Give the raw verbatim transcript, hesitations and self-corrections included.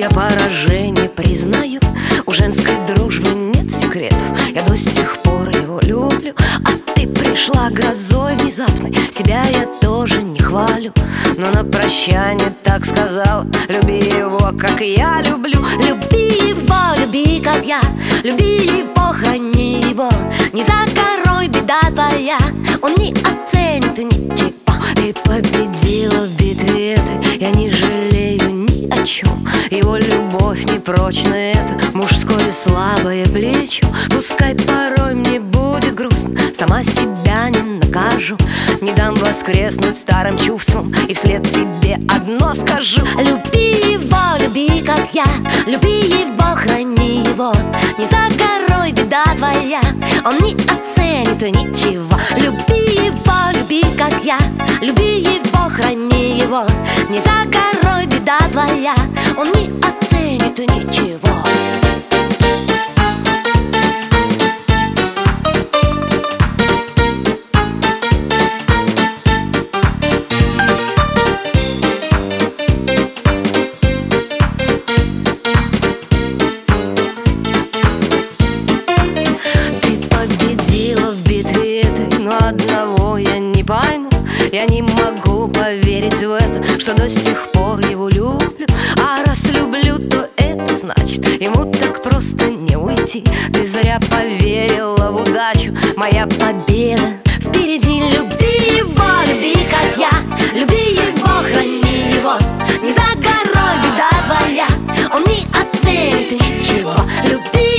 я поражение признаю. У женской дружбы нет секретов, я до сих пор его люблю. А ты пришла грозой внезапной, себя я тоже не хвалю. Но на прощание так сказал: люби его, как я люблю. Люби его, люби, как я, люби его, храни его. Не за горой беда твоя, он не оценит ничего. Ты победила в битве этой, я не жалею ни о чем. Его любовь непрочная, это мужское слабое плечо. Пускай порой мне будет грустно, сама себя не накажу. Не дам воскреснуть старым чувством, и вслед тебе одно скажу: люби его, люби, как я, люби его, храни его. Не за горой беда твоя, он не оценит ничего. Люби его, люби, как я, люби его, храни его. Не за горой беда твоя, он не оценит ничего. Но одного я не пойму, я не могу поверить в это, что до сих пор его люблю. А раз люблю, то это значит, ему так просто не уйти. Ты зря поверила в удачу, моя победа впереди. Люби его, люби, как я, люби его, храни его. Не за горой беда твоя, он не оценит ничего. Люби